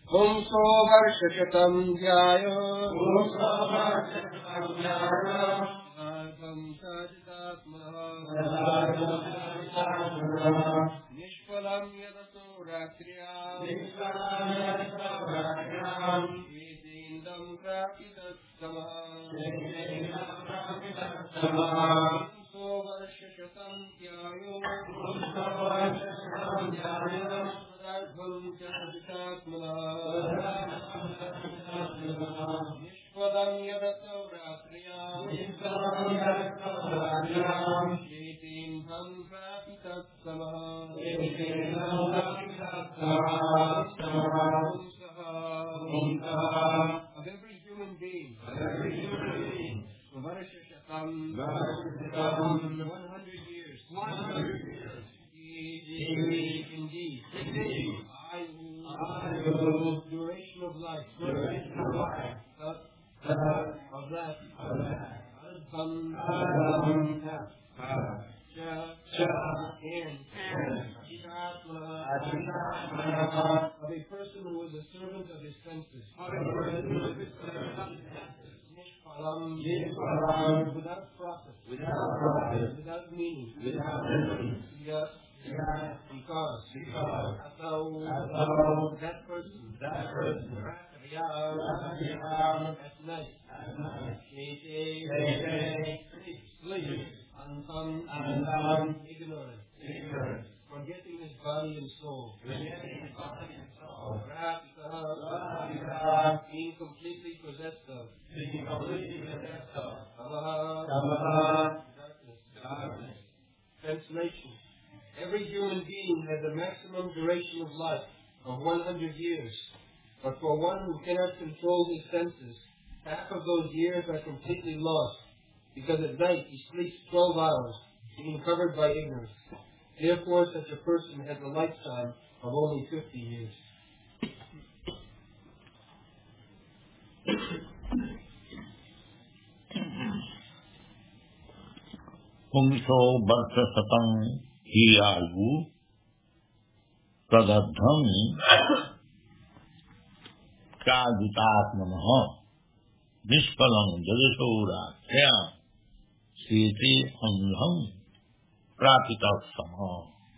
पुंसो वर्षशतं ध्यायो निष्फलं यदतो रात्र्याम् एतेन्दं प्रापितस्तमः पुंसो वर्षशतं ध्यायो निष्पदं यदतो रात्र्याम् एतेन्दं प्रापितस्तमः of every human being. Varashashatam 100 years. Indeed. Duration of life. Of that. Of a person who is a servant of his senses. Without profit. Without meaning. Because that person at night sleeps ignorant, forgetting his body and soul, being completely possessed of darkness. Translation: every human being has a maximum duration of life of 100 years, but for one who cannot control his senses, half of those years are completely lost, because at night he sleeps 12 hours, being covered by ignorance. Therefore, such a person has a lifetime of only 50 years. पुंसो वर्षशतं हि आयु तदर्थं चादितात्मनः निष्फलं जगतो रात्र्या सीते अंधं प्रापितस्तमः.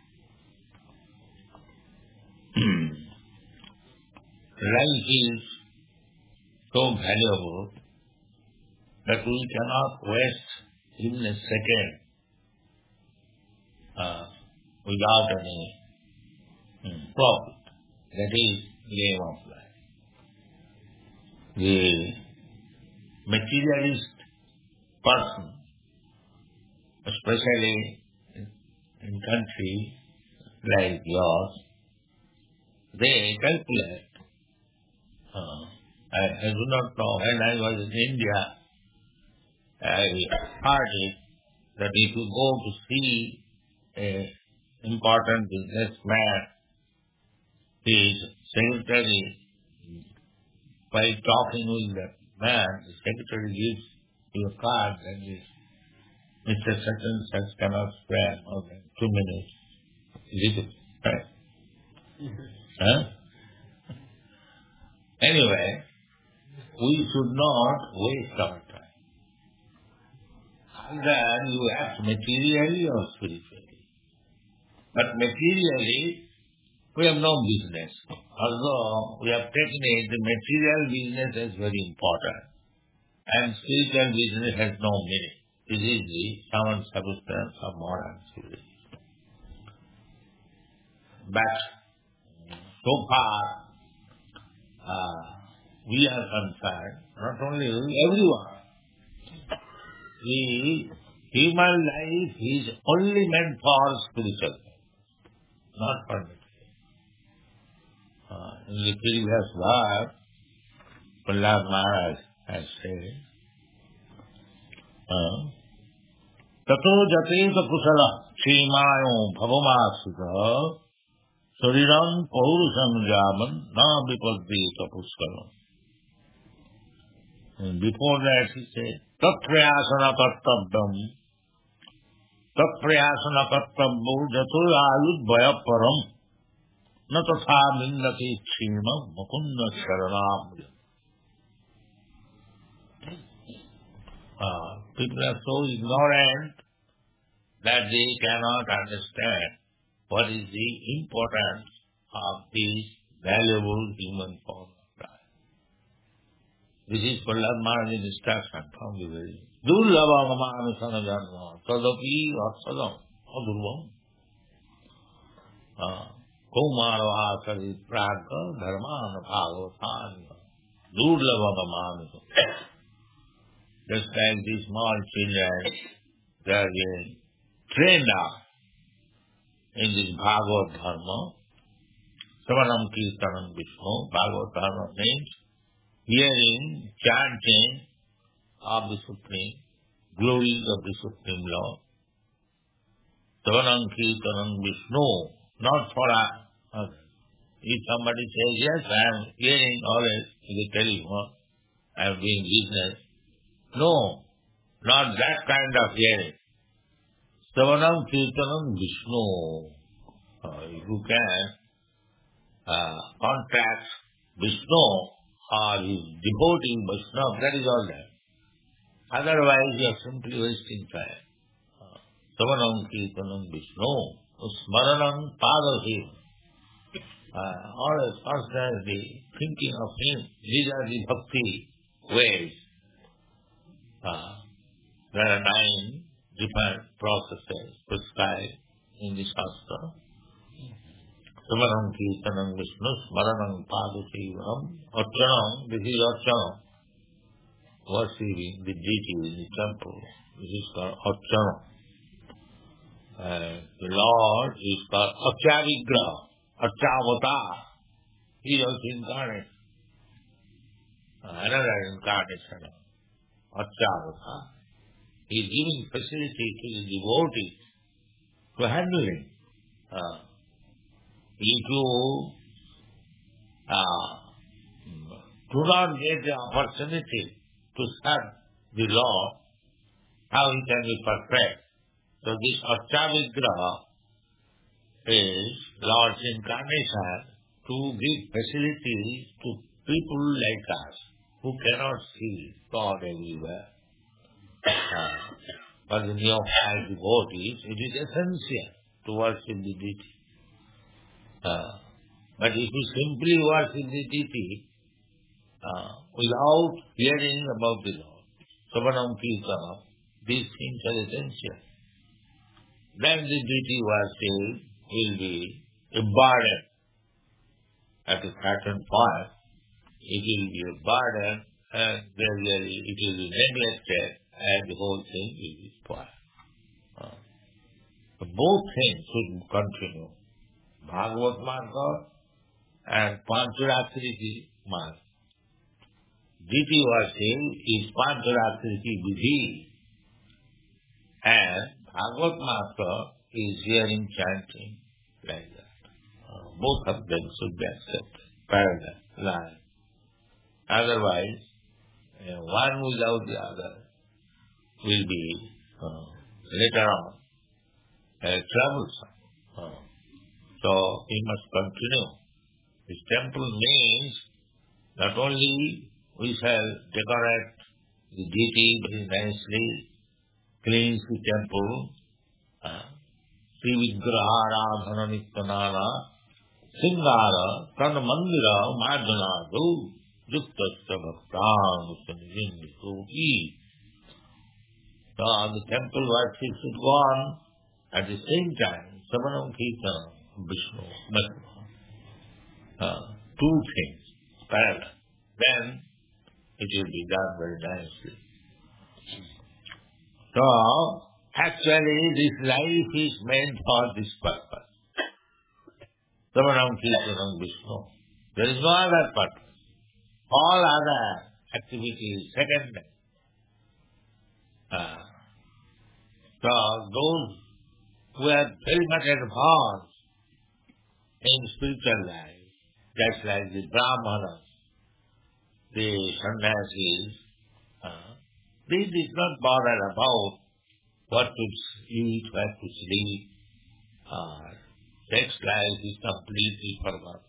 Life is so valuable that we cannot waste even a second without any profit. That is the aim of life. The materialist person, especially in country like yours, they calculate. I do not know. When I was in India, I heard it that if you go to see an important businessman, his secretary, by talking with the man, the secretary gives you a card and says, Mr. Such and Such cannot spare more than 2 minutes. Is it right? Huh? Anyway, we should not waste our time. Either you act materially or spiritually. But materially, we have no business. Although we have taken it, the material business is very important. And spiritual business has no meaning. This is the common substance of modern civilization. But so far, we are concerned, not only everyone, the human life is only meant for spiritual life, not for material. In the previous verse, Prahlad Maharaj has said, Tato jateta kusala kshimayo bhavamāsita sariram paurusam jaman na vipaddita puskalam. Before that he said, Tat-prayasana kartabdam jato ayud bhaya param na tatha mindati kshimam mukunda sharanam. People are so ignorant that they cannot understand what is the importance of this valuable human form of life. This is Prahlad Maharaj's instruction from the very Durlabhagamani sanajanma tadapi vasadam adurvam Kaumarvasari praga dharmana bhagavatanya Durlabhagamani. Just like these small children, they are being trained up in this Bhagavad Dharma. Savanam Kirtanam Vishnu. Bhagavad Dharma means hearing, chanting of the Supreme, glories of the Supreme Lord. Savanam Kirtanam Vishnu. Not for us. If somebody says, yes, I am hearing always in the telephone, I am doing business. No, not that kind of hearing. Savanam Kirtanam Vishnu. If you can contact Vishnu or his devotee Vaishnava, that is all that. Otherwise, you are simply wasting time. Savanam Kirtanam Vishnu. Smaranam Padasi. Always constantly thinking of him. These are the bhakti ways. There are 9 different processes prescribed in the Shastra. Smaranam Kirtanam Vishnu, Smaranam Padasivam, Archanam, this is Archanam. Worshipping the deity in the temple. This is called Archanam. The Lord is called Archavigraha, Archavata. He is also incarnate. Another incarnation. Archavata. He is giving facility to the devotee to handle him. If you do not get the opportunity to serve the Lord, how he can be perfect? So this Archavigraha is Lord's incarnation to give facilities to people like us who cannot see God everywhere. For the neophyte devotees, it is essential to worship the deity. But if you simply worship the deity without hearing about the Lord, Savanam Kirtanam, these things are essential. Then the deity worship will be a burden. At a certain point, it will be a burden and gradually it will be neglected and the whole thing will be spoiled. So both things should continue. Bhagavad Marga and Pancharatriki Marga. Deity worship is Pancharatriki Vidhi and Bhagavad Marga is hearing chanting like that. Both of them should be accepted, parallel, line. Otherwise, one without the other will be later on troublesome. So we must continue. This temple means not only we shall decorate the deity very nicely, cleanse the temple, Sri Vigraha Radhana Nityanana, Singara, Kana Mandira, Madhanadu, Yuktasya Bhaktan, Usanijindisuki. So the temple worship should go on at the same time, Savanam Kirtanam, Vishnu, two things parallel. Then it will be done very nicely. So, actually this life is meant for this purpose. Savanam Kirtanam Vishnu. There is no other purpose. All other activities secondary. So those who are very much advanced in spiritual life, just like the Brahmanas, the sannyasis, they did not bother about what to eat, what to sleep, sex life is completely forgotten.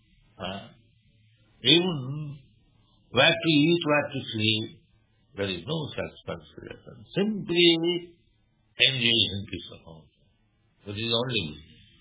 Even where to eat, where to sleep, there is no such consideration. Simply engage in Krishna consciousness. That is only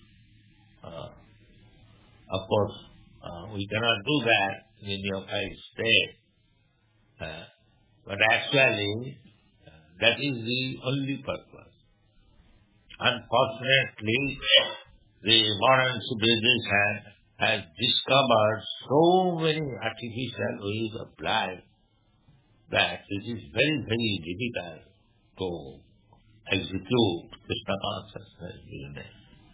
of course, we cannot do that in your five state. But actually, that is the only purpose. Unfortunately, the modern civilization has discovered so many artificial ways of life that it is very, very difficult to execute Krishna consciousness business.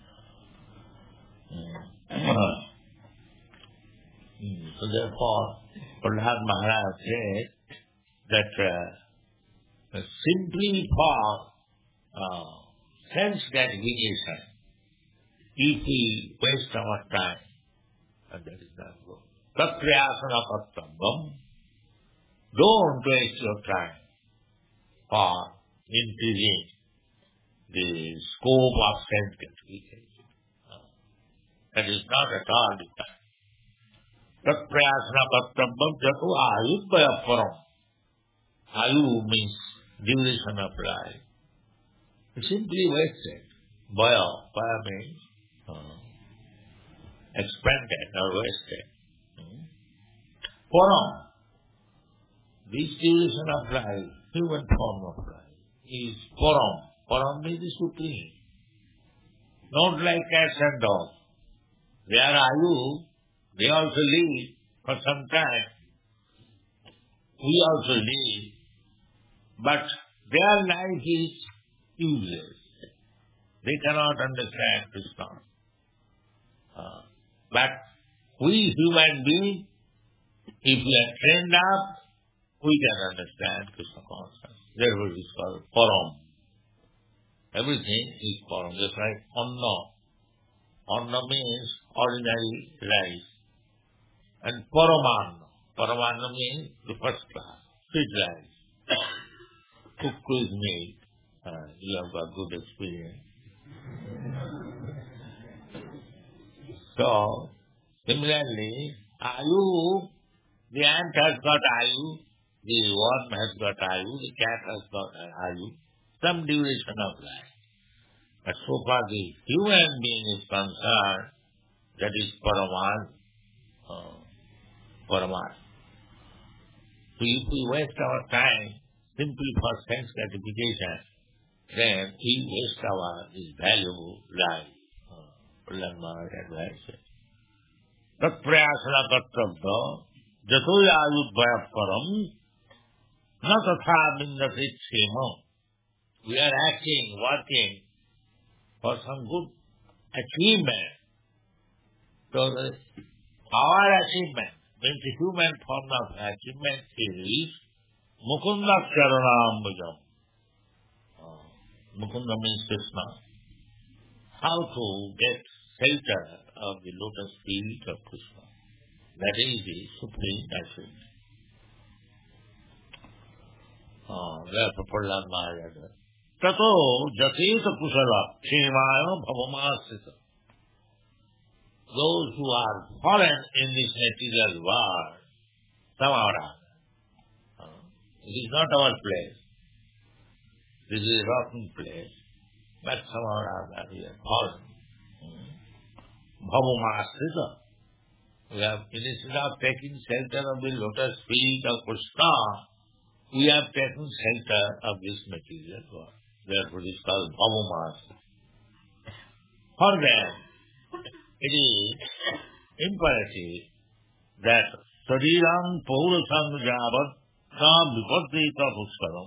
So therefore, Prahlad Maharaj said that simply for sense gratification, if we waste our time, and that is not good. Tatriyasana pattambam, don't waste your time for increasing the scope of sense gratification. That is not at all the time. Tatriyasana pattambam jato ayudvaya param. Ayu means duration of life. It's simply wasted. Vaya means expanded or wasted. Param, this duration of life, human form of life, is param. Param means the supreme. Not like cats and dogs. They are ayu, they also live for some time. We also live. But their life is useless. They cannot understand Krishna. But we human beings, if we are trained up, we can understand Krishna consciousness. Therefore it is called param. Everything is param. Just like anna. Anna means ordinary rice. And paramanna. Paramanna means the first class, sweet rice. Cooked with meat. You have got good experience. So, similarly, ayu, the ant has got ayu, the worm has got ayu, the cat has got ayu, some duration of life. But so far the human being is concerned, that is Paramat. So if we waste our time simply for sense gratification, then we waste our valuable life. Prahlad Maharaj advised. Tat prayasana tattabda jatoya ayudvaya param na tatha mindati kshema. We are acting, working for some good achievement. So our achievement means the human form of achievement is Mukunda Charanambujam. Mukunda means Krishna. How to get shelter of the lotus feet of Krishna. That is the supreme achievement. Therefore Prahlad Maharaj said, Tato jateta kusala kshemaya bhavamasita. Those who are fallen in this material world, somehow or other. It is not our place. This is a rotten place. But somehow or other we are fallen. Bhavamasita. We have, instead of taking shelter of the lotus feet of Krishna, we have taken shelter of this material world. Therefore it is called Bhavamasita. For them, it is imperative that Sariram Paurasam Javat Nam Vipadita Puskaram.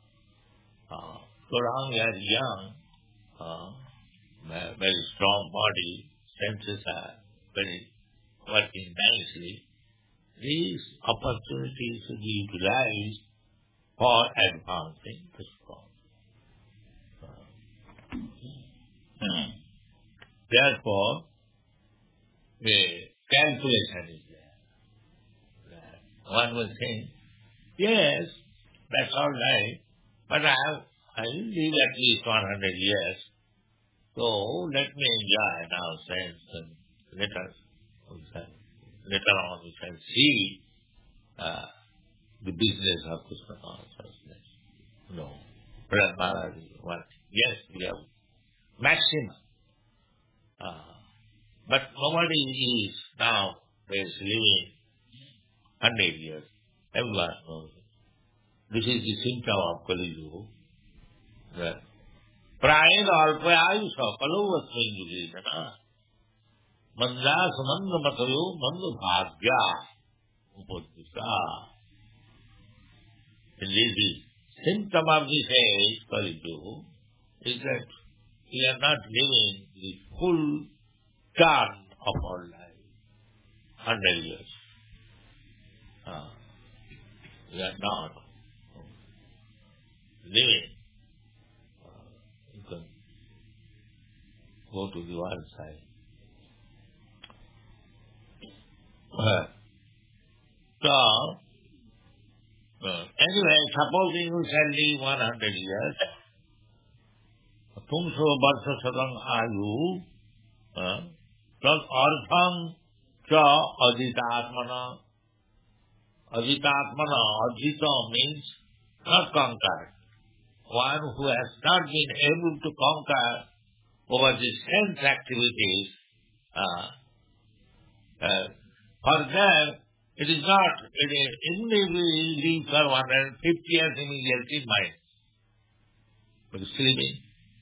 So long as young, very strong body, senses are very working nicely, these opportunities should be utilized for advancing the strong. Therefore, the calculation is there. One will think, yes, that's all right, but I will live at least 100 years. So let me enjoy now sense and later on we shall see the business of Krishna consciousness. No. Prahlad Maharaj is one. Yes, we have maximum. But nobody is now living 100 years. Everyone knows it. This is the symptom of Kali Yuga. Prayena alpayayusha kalovasmin yugena manda samanda matayo manda bhagya upadhita. And the symptom of this age, Kali Yuga, is that we are not living the full term of our life, 100 years. We are not living. You can go to the one side. Anyway, supposing you shall live 100 years, Tumso Barsha Sadang Ayu, plus Artham Cha Ajitatmana. Ajitatmana, Ajita means not conquered. One who has not been able to conquer over the sense activities, for them it is not, even if we live for 150 years immediately mind. But sleeping.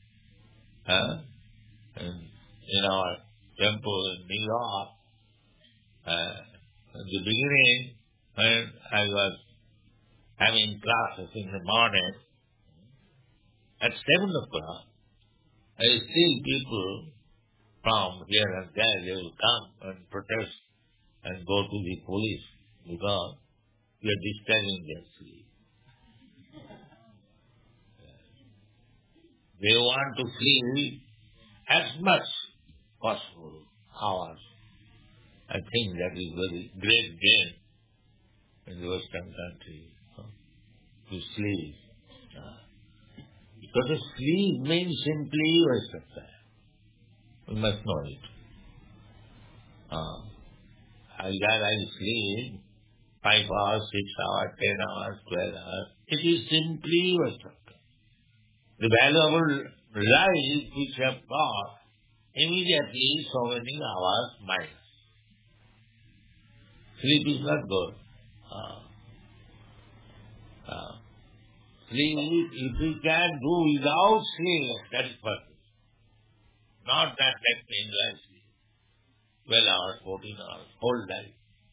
In our temple in New York, at the beginning, when I was having classes in the morning, at 7 o'clock, I see people from here and there, they will come and protest and go to the police because we are disturbing their sleep. They want to sleep as much possible hours. I think that is very great gain in the Western country, to sleep. Because sleep means simply waste of time. We must know it. I sleep 5 hours, 6 hours, 10 hours, 12 hours. It is simply waste of time. The valuable life which you have got, immediately so many hours minus. Sleep is not good. Sleep, if we can do without sleep, that is perfect. Not that enjoy sleep. 12 hours, 14 hours, whole life.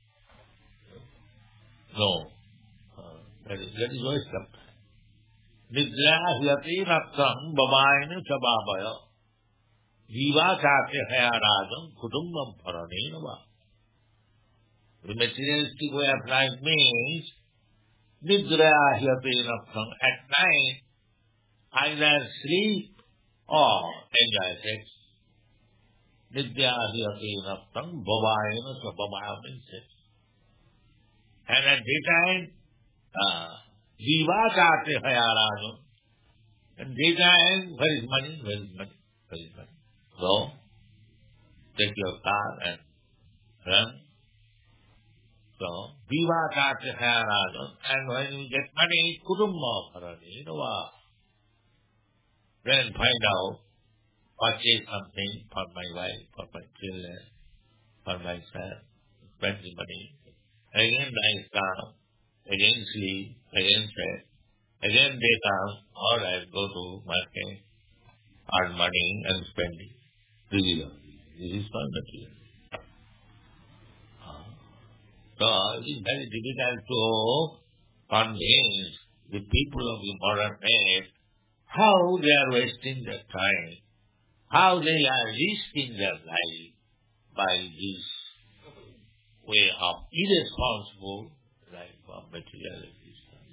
No. That is waste of time. Nidra hyati nattam babayana chababaya jiva chate hayarajam kutumbam paranena va. The materialistic way of life means nidra hyati nattam. At night, either sleep or enjoy sex. Nidra hyati nattam babayana chababaya means sex. And at daytime, jiva chate hayarajam. And daytime, where is money? Where is money? Where is money? So, take your car and run. So, jiva chate hayarajam. And when you get money, kudumma parani. Then find out, purchase something for my wife, for my children, for myself, spend the money. Again night come, again sleep, again sex, again day come, all right, go to market, earn money and spend it. This is not material. So it is very difficult to convince the people of the modern age how they are wasting their time, how they are risking their life by this way of irresponsible life of material existence.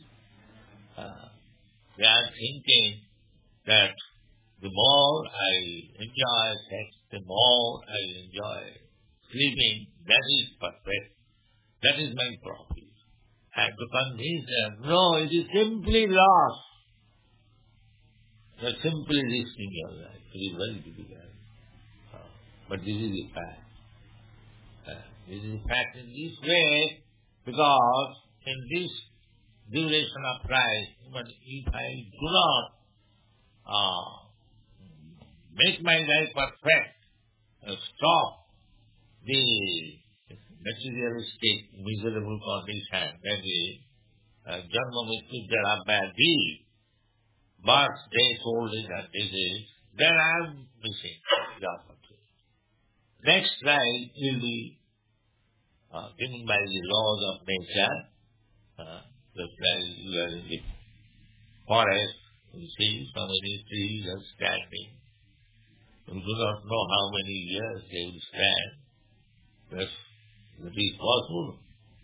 They are thinking that the more I enjoy sex, the more I enjoy sleeping. That is perfect. That is my profit. And to convince them, no, it is simply loss. You're simply risking your life. It is very difficult. But this is the fact. This is the fact in this way, because in this duration of life, even if I do not make my life perfect, stop the materialistic, miserable condition, that is, Janma Mrityu Jara Vyadhi, birth, death, old age and disease, then I am missing the opportunity. Next life will be given by the laws of nature. Just like you are in the forest, you see so many trees are standing. You do not know how many years they will stand. Yes, it is possible.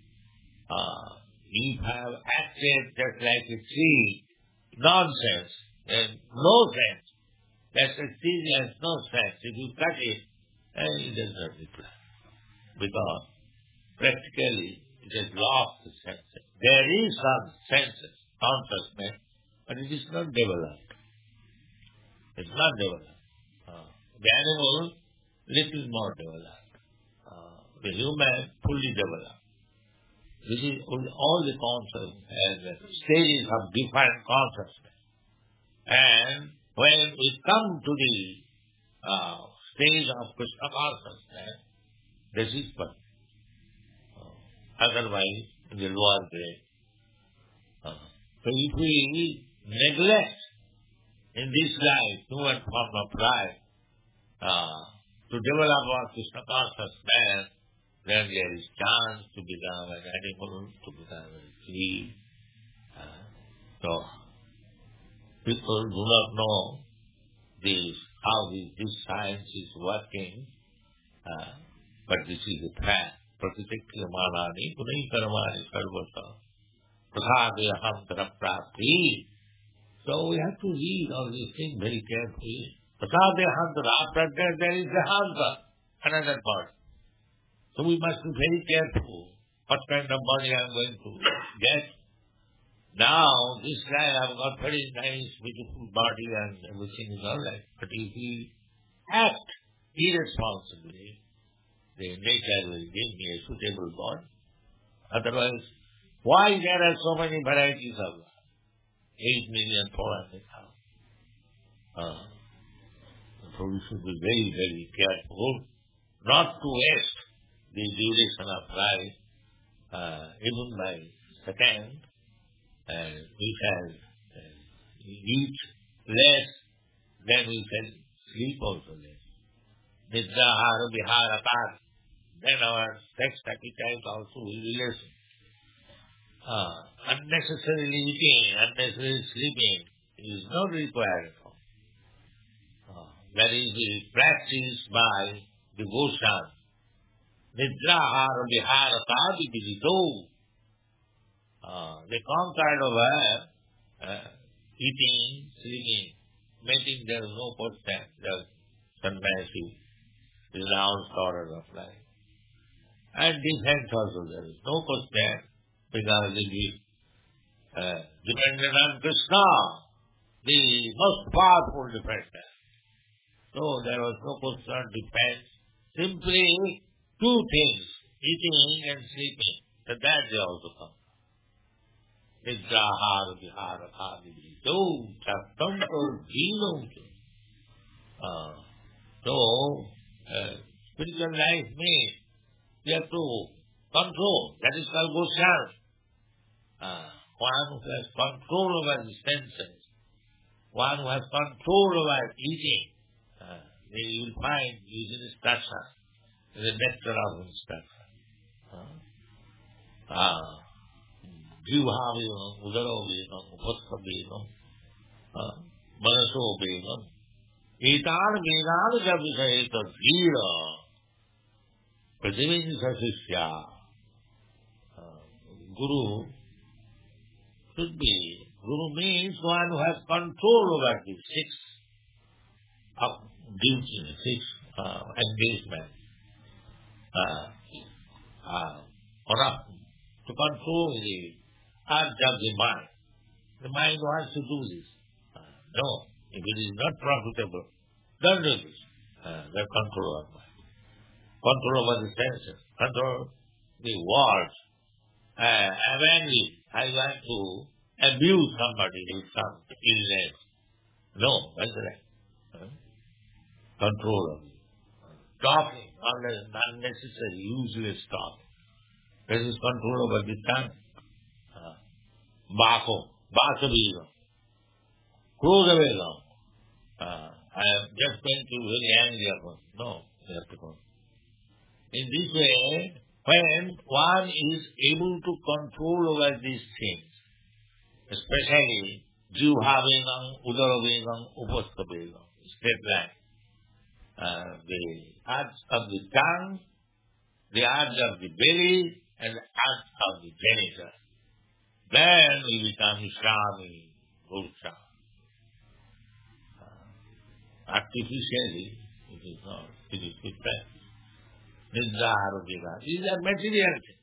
If I have acted just like a tree, nonsense, and no sense. That a tree has no sense. If you cut it, it does not reply. Because practically it has lost the senses. There is some senses, consciousness, but it is not developed. It's not developed. The animal, little more developed. The human, fully developed. This is all the consciousness and stages of different consciousness. And when we come to the stage of Krishna consciousness, this is one. Otherwise, in the lower grade. So if we neglect in this life human form of life to develop our Krishna consciousness, then there is chance to become an animal, to become a tree. So people do not know how this science is working, but this is a fact. Pratikriyamani punai karamani sarvata prasadeham prapti. So we have to read all these things very carefully. Prasadeham prapti, there is the answer, another part. So we must be very careful what kind of body I am going to get. Now, this guy, I have got very nice, beautiful body and everything is all right. But if we act irresponsibly, the nature will give me a suitable body. Otherwise, why there are so many varieties of life? 8,400,000. So we should be very, very careful not to waste the duration of life, even by second, we can eat less, then we can sleep also less. Nidra, hara, vihara, par. Then our sex appetite also will be less. Unnecessarily eating, unnecessarily sleeping is not required. That is practiced by devotion. Nidra, hara, vihara, par, vidito. They conquered over eating, sleeping, making there is no question, the sannyasi, the renounced order of life. And defense also there is no question, because it is dependent on Krishna, the most powerful defender. So there was no question of defense, simply two things, eating and sleeping. So that they also come. Nidra, hara, vihara, vidito, chaktam or dino. So, spiritual life means you have to control. That is called goshan. One who has control over the senses, one who has control over eating, you will find using instruction, the nectar of instruction. Jivha vevam, udaro vevam, upastha vevam, manaso vevam. Etan vedan jabhisayeta dhira prativinsa sishya. Guru should be. Guru means one who has control over the six duties, six engagements. To control the urge of the mind. The mind wants to do this. No. If it is not profitable, don't do this. The control of mind. Control over the senses. Control the words. When I want to abuse somebody with some illness. No, that's right. Control of it. Talking, unnecessary, useless talk. This is control over the tongue. Baka. Krodavega. I am just going to very angry about. No, you have to go. In this way, when one is able to control over these things, especially Jivhavegam, Udaravegam, Upasthapegam, step back, the arts of the tongue, the arts of the belly, and the arts of the genital. Then we become Swami, Purusha. Artificially, it is not. It is with practice. Nidra, Arabhika. These are material things.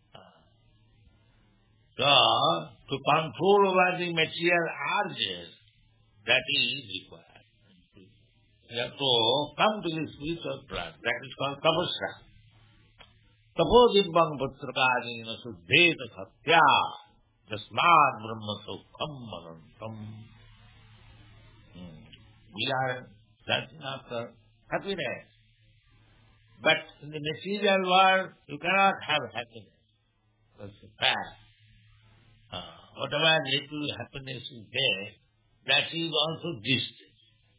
So, to control over the material urges, that is required. You have to come to the spiritual plan. That is called tapasya. Tapodibbam putrakadina suddheta satya jasmad brahma sukham manantam. We are searching after happiness. But in the material world, you cannot have happiness. That's a fact. Whatever little happiness is there, that is also distance.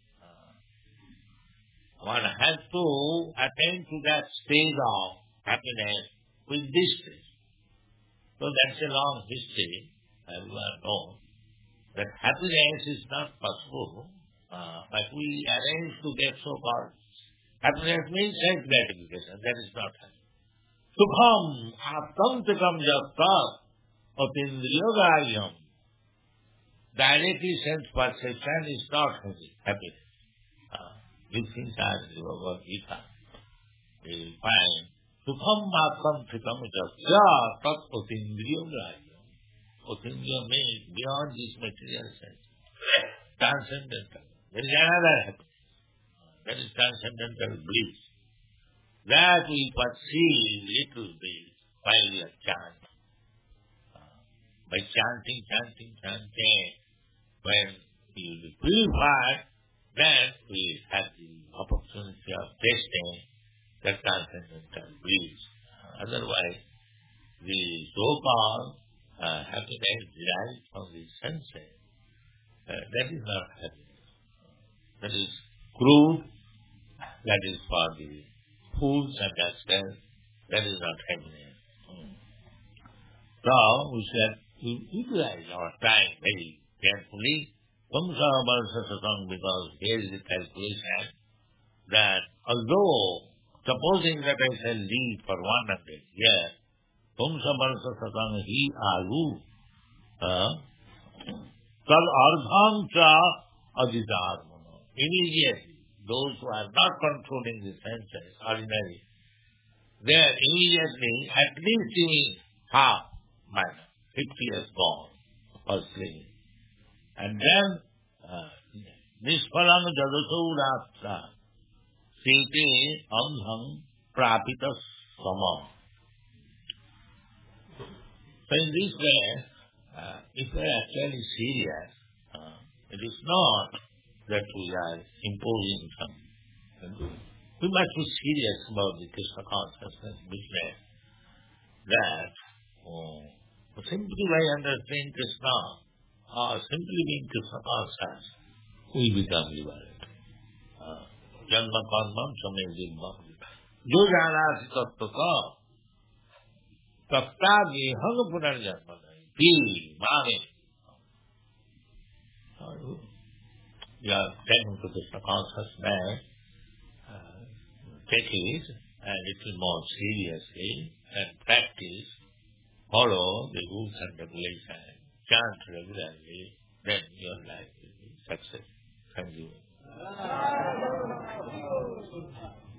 One has to attain to that stage of happiness with distance. So that's a long history. Everyone knows that happiness is not possible, but we arrange to get so-called happiness means self-gratification. That is not happiness. Sukham atantikam jastat atindriyogaryam. Directly sense perception is not happiness. These things are in the Bhagavad Gita. We find Sukham atantikam jastat atindriyogaryam. Atindriya means beyond this material sense. Transcendental. There is another happiness. That is transcendental bliss. That we perceive little bit while we are chanting. By chanting, when we will be purified, then we have the opportunity of tasting that transcendental bliss. Otherwise, the so-called happiness derived from the senses, that is not happiness. That is crude, that is for the fools and rascals, that is not happiness. So, we should utilize our time very carefully. Because here is the calculation that although, supposing that I shall live for 100 years, hi agu, tad ardham cha adhitar. Immediately, those who are not controlling the senses, ordinary, they are immediately at least giving half minor, 50 years gone, firstly. And then, nisphalang jadasauratsa, siti amhang prapitas sama. So in this way, if we are actually serious, it is not that we are imposing some. We must be serious about the Krishna consciousness business. That simply by understanding Krishna, or simply being Krishna conscious, we become liberated. Janma karmam samedhibbam. Jo janasi tattva ka, takta gehang punarjanma nahi. Feel, mane. You are taking to Krishna consciousness, take it a little more seriously and practice, follow the rules and regulations, chant regularly, then your life will be successful. Thank you.